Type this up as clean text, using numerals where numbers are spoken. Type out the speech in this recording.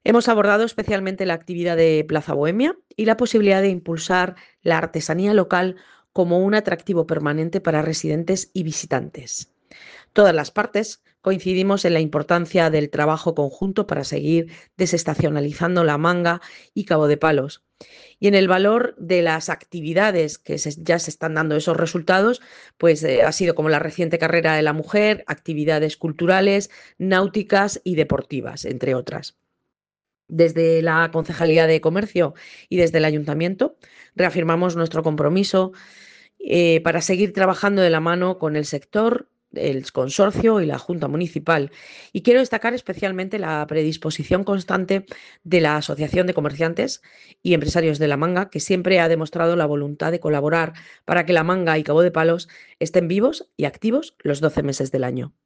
Hemos abordado especialmente la actividad de Plaza Bohemia y la posibilidad de impulsar la artesanía local como un atractivo permanente para residentes y visitantes. Todas las partes coincidimos en la importancia del trabajo conjunto para seguir desestacionalizando La Manga y Cabo de Palos y en el valor de las actividades que ya se están dando esos resultados, pues ha sido como la reciente carrera de la mujer, actividades culturales, náuticas y deportivas, entre otras. Desde la Concejalía de Comercio y desde el Ayuntamiento reafirmamos nuestro compromiso para seguir trabajando de la mano con el sector, el consorcio y la Junta Municipal. Y quiero destacar especialmente la predisposición constante de la Asociación de Comerciantes y Empresarios de La Manga, que siempre ha demostrado la voluntad de colaborar para que La Manga y Cabo de Palos estén vivos y activos los 12 meses del año.